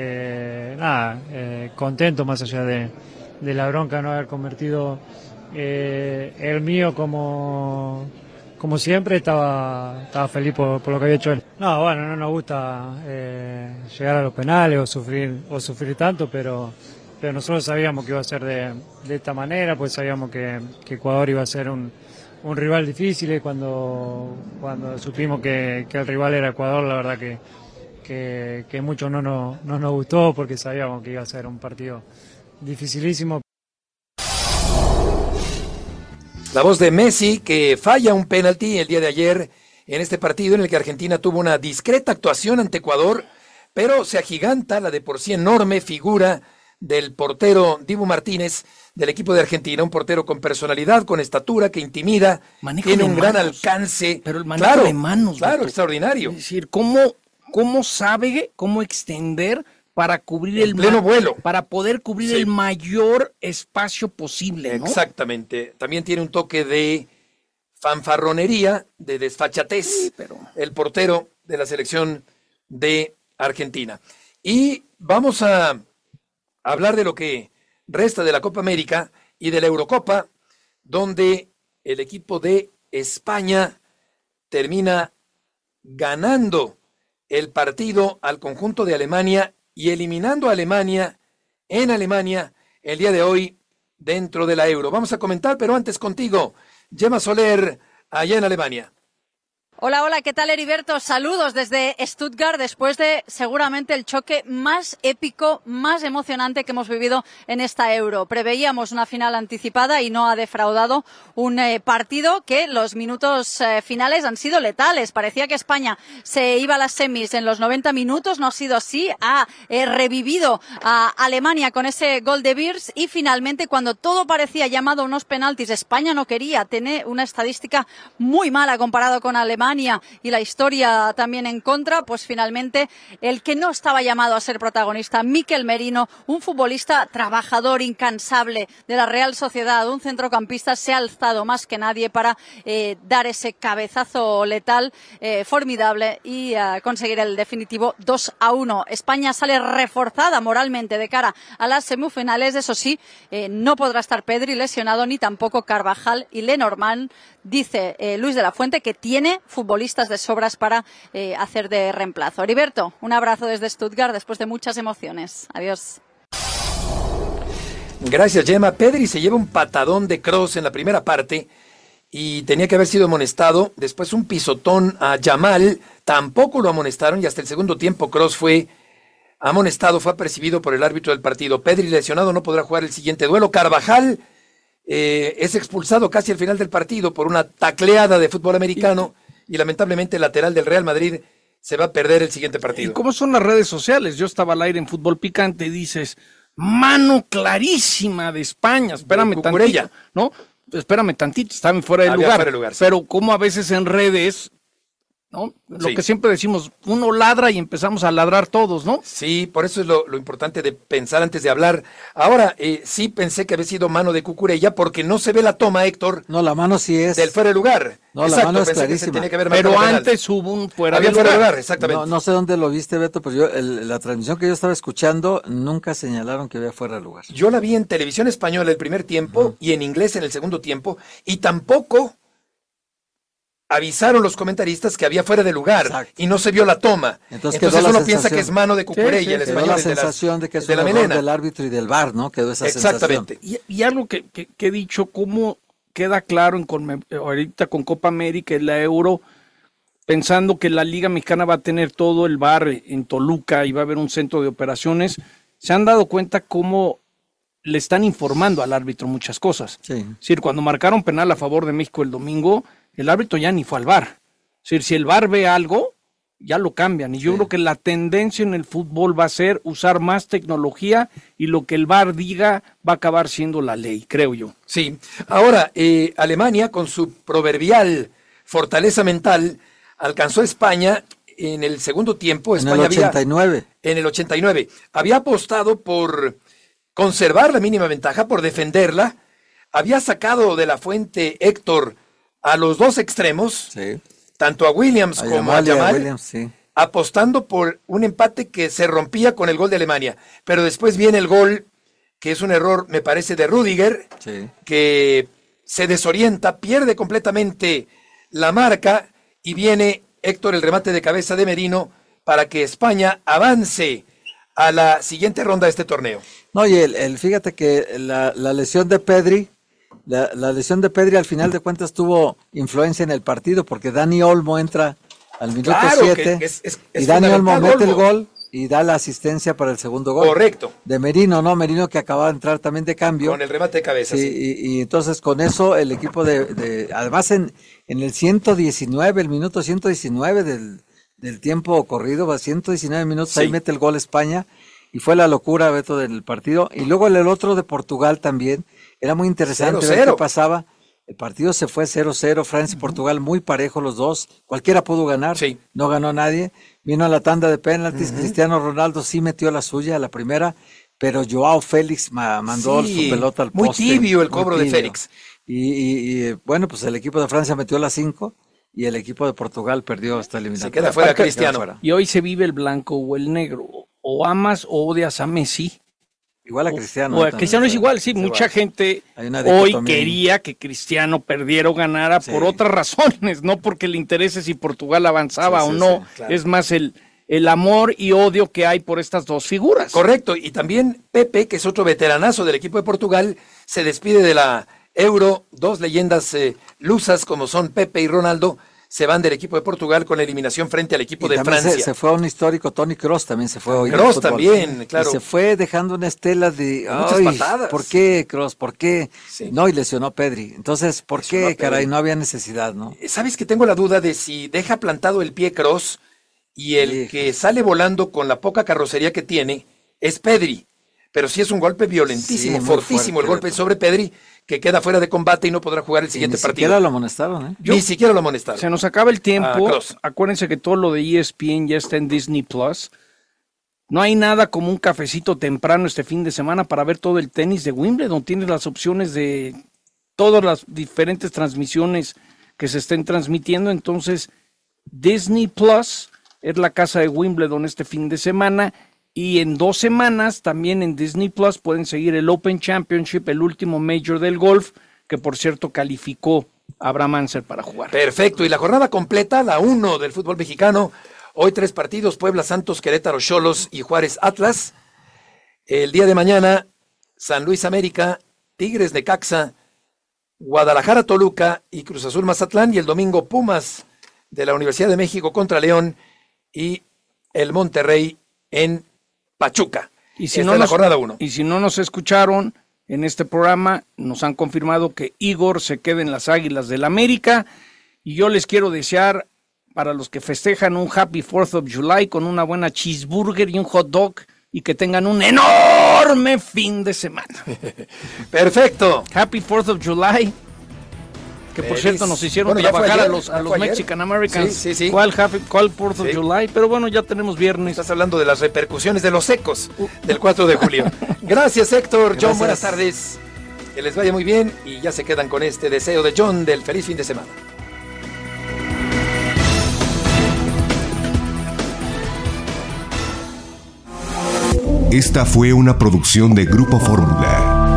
contento más allá de la bronca de no haber convertido el mío como siempre, estaba feliz por lo que había hecho él. No, bueno, no nos gusta llegar a los penales o sufrir tanto, pero nosotros sabíamos que iba a ser de esta manera, pues sabíamos que Ecuador iba a ser un rival difícil, y cuando supimos que el rival era Ecuador, la verdad que mucho no nos gustó, porque sabíamos que iba a ser un partido dificilísimo. La voz de Messi, que falla un penalti el día de ayer en este partido en el que Argentina tuvo una discreta actuación ante Ecuador, pero se agiganta la de por sí enorme figura del portero Dibu Martínez del equipo de Argentina, un portero con personalidad, con estatura, que intimida, tiene un gran alcance. Pero el manejo de manos. Claro, extraordinario. Es decir, ¿cómo sabe cómo extender para cubrir el pleno vuelo? Para poder cubrir el mayor espacio posible, ¿no? Exactamente. También tiene un toque de fanfarronería, de desfachatez, el portero de la selección de Argentina. Y vamos a hablar de lo que resta de la Copa América y de la Eurocopa, donde el equipo de España termina ganando el partido al conjunto de Alemania y eliminando a Alemania en Alemania el día de hoy dentro de la Euro. Vamos a comentar, pero antes contigo, Gemma Soler, allá en Alemania. Hola, ¿qué tal, Heriberto? Saludos desde Stuttgart después de seguramente el choque más épico, más emocionante que hemos vivido en esta Euro. Preveíamos una final anticipada y no ha defraudado un partido que los minutos finales han sido letales. Parecía que España se iba a las semis en los 90 minutos, no ha sido así. Ha revivido a Alemania con ese gol de Wirtz y finalmente, cuando todo parecía llamado a unos penaltis, España no quería, tiene una estadística muy mala comparado con Alemania y la historia también en contra, pues finalmente el que no estaba llamado a ser protagonista, Mikel Merino, un futbolista trabajador, incansable de la Real Sociedad, un centrocampista, se ha alzado más que nadie para dar ese cabezazo letal, formidable, y conseguir el definitivo 2-1. España sale reforzada moralmente de cara a las semifinales. Eso sí, no podrá estar Pedri lesionado, ni tampoco Carvajal y Lenormand. Dice Luis de la Fuente que tiene futbolistas de sobras para hacer de reemplazo. Heriberto, un abrazo desde Stuttgart después de muchas emociones. Adiós. Gracias, Gemma. Pedri se lleva un patadón de Kroos en la primera parte y tenía que haber sido amonestado. Después un pisotón a Yamal, tampoco lo amonestaron, y hasta el segundo tiempo Kroos fue amonestado, fue apercibido por el árbitro del partido. Pedri lesionado, no podrá jugar el siguiente duelo. Carvajal es expulsado casi al final del partido por una tacleada de fútbol americano y lamentablemente el lateral del Real Madrid se va a perder el siguiente partido. ¿Y cómo son las redes sociales? Yo estaba al aire en Fútbol Picante y dices, mano clarísima de España, espérame tantito, ¿no? Espérame tantito, estaba fuera de lugar, pero como a veces en redes ¿no? Lo que siempre decimos, uno ladra y empezamos a ladrar todos, ¿no? Sí, por eso es lo importante de pensar antes de hablar. Ahora, sí pensé que había sido mano de Cucurella porque no se ve la toma, Héctor. No, la mano sí es. Del fuera de lugar. No, exacto, la mano es pensé clarísima. que se tenía que haber Pero marcado antes hubo un fuera Había de fuera de lugar. lugar, exactamente. No sé dónde lo viste, Beto, pero la transmisión que yo estaba escuchando nunca señalaron que había fuera de lugar. Yo la vi en televisión española el primer tiempo y en inglés en el segundo tiempo, y tampoco avisaron los comentaristas que había fuera de lugar y no se vio la toma. Entonces uno piensa que es mano de Cucurella, el español. La sensación de que es un error del árbitro y del VAR, ¿no? Quedó esa Exactamente. sensación. Y algo que he dicho, cómo queda claro ahorita con Copa América y la Euro, pensando que la Liga Mexicana va a tener todo el VAR en Toluca y va a haber un centro de operaciones, se han dado cuenta cómo le están informando al árbitro muchas cosas. Sí. Es decir, cuando marcaron penal a favor de México el domingo, el árbitro ya ni fue al VAR. Es decir, si el VAR ve algo, ya lo cambian. Y yo creo que la tendencia en el fútbol va a ser usar más tecnología y lo que el VAR diga va a acabar siendo la ley, creo yo. Sí. Ahora, Alemania, con su proverbial fortaleza mental, alcanzó a España en el segundo tiempo. En el 89. En el 89. Había apostado por conservar la mínima ventaja, por defenderla. Había sacado de la fuente Héctor a los dos extremos, tanto a Williams como a Yamal, apostando por un empate que se rompía con el gol de Alemania. Pero después viene el gol, que es un error, me parece, de Rüdiger, que se desorienta, pierde completamente la marca, y viene, Héctor, el remate de cabeza de Merino para que España avance a la siguiente ronda de este torneo. No, y fíjate que la lesión de Pedri, la lesión de Pedri al final de cuentas tuvo influencia en el partido, porque Dani Olmo entra al minuto 7 y Dani Olmo mete el gol y da la asistencia para el segundo gol. Correcto. De Merino, ¿no? Merino que acaba de entrar también de cambio. Con el remate de cabeza, Y entonces con eso el equipo además en el 119, el minuto 119 del tiempo corrido, va 119 minutos, ahí mete el gol España, y fue la locura, Beto, del partido. Y luego el otro de Portugal también, era muy interesante 0-0. ver qué pasaba. El partido se fue 0-0, Francia y Portugal muy parejo los dos, cualquiera pudo ganar, no ganó nadie. Vino a la tanda de penaltis, Cristiano Ronaldo sí metió la suya, la primera, pero Joao Félix mandó su pelota al poste. Muy tibio el cobro de Félix. Y bueno, pues el equipo de Francia metió las 5 y el equipo de Portugal perdió hasta eliminatoria. Se queda fuera Cristiano. Y hoy se vive el blanco o el negro, o amas o odias a Messi. Igual a Cristiano. O a Cristiano es igual, sí. Mucha gente hoy quería que Cristiano perdiera o ganara por otras razones, no porque le interese si Portugal avanzaba o no. Claro. Es más el amor y odio que hay por estas dos figuras. Correcto, y también Pepe, que es otro veteranazo del equipo de Portugal, se despide de la Euro. Dos leyendas lusas como son Pepe y Ronaldo se van del equipo de Portugal con la eliminación frente al equipo de Francia. Se fue a un histórico, Toni Kroos también se fue hoy. Kroos también, claro. Y se fue dejando una estela de muchas patadas. ¿Por qué, Kroos? ¿Por qué? Sí. No, y lesionó Pedri. Entonces, ¿por qué, caray? No había necesidad, ¿no? ¿Sabes que tengo la duda de si deja plantado el pie Kroos y el que sale volando con la poca carrocería que tiene es Pedri? Pero sí es un golpe violentísimo, fortísimo el golpe sobre Pedri, que queda fuera de combate y no podrá jugar el siguiente partido. Ni siquiera lo amonestaron, ¿eh? Ni siquiera lo amonestaron. Se nos acaba el tiempo. Acuérdense que todo lo de ESPN ya está en Disney Plus. No hay nada como un cafecito temprano este fin de semana para ver todo el tenis de Wimbledon. Tienes las opciones de todas las diferentes transmisiones que se estén transmitiendo. Entonces, Disney Plus es la casa de Wimbledon este fin de semana. Y en 2 semanas también en Disney Plus pueden seguir el Open Championship, el último Major del golf, que por cierto calificó a Abraham Ancer para jugar. Perfecto, y la jornada completa, la 1 del fútbol mexicano. Hoy 3 partidos, Puebla, Santos, Querétaro, Xolos y Juárez, Atlas. El día de mañana, San Luis, América, Tigres, Necaxa, Guadalajara, Toluca y Cruz Azul, Mazatlán. Y el domingo, Pumas de la Universidad de México contra León y el Monterrey en Pachuca. Y si no la jornada 1. Y si no nos escucharon en este programa, nos han confirmado que Igor se queda en las Águilas del América, y yo les quiero desear, para los que festejan, un Happy 4th of July con una buena cheeseburger y un hot dog, y que tengan un enorme fin de semana. Perfecto. Happy 4th of July. que por cierto nos hicieron trabajar a los Mexican Americans. Sí. ¿Cuál 4th of July? Pero bueno, ya tenemos viernes. Estás hablando de las repercusiones de los ecos del 4 de julio. Gracias, Héctor. John, buenas tardes. Que les vaya muy bien y ya se quedan con este deseo de John del feliz fin de semana. Esta fue una producción de Grupo Fórmula.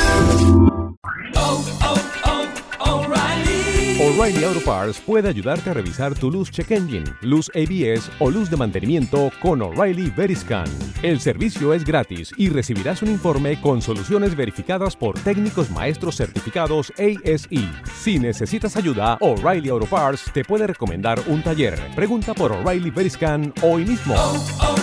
O'Reilly Auto Parts puede ayudarte a revisar tu luz check engine, luz ABS o luz de mantenimiento con O'Reilly Veriscan. El servicio es gratis y recibirás un informe con soluciones verificadas por técnicos maestros certificados ASE. Si necesitas ayuda, O'Reilly Auto Parts te puede recomendar un taller. Pregunta por O'Reilly Veriscan hoy mismo.